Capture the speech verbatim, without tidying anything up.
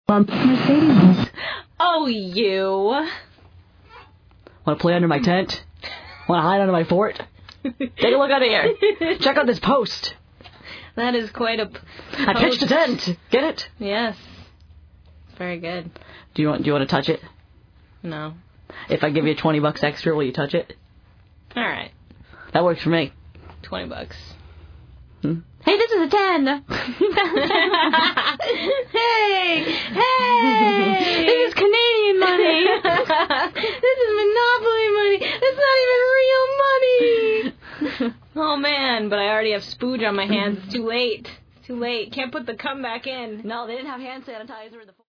Um, Mercedes. Oh, you. Want to play under my tent? Want to hide under my fort? Take a look under here. Check out this post. That is quite a... P- I pitched a tent. Get it? Yes. Very good. Do you want? Do you want to touch it? No. If I give you twenty bucks extra, will you touch it? All right. That works for me. Twenty bucks. Hmm? Hey, this is a ten. hey, hey. This is Canadian money. This is Monopoly money. That's not even real money. Oh man, but I already have spooge on my hands. It's too late. It's too late. Can't put the comeback in. No, they didn't have hand sanitizer in the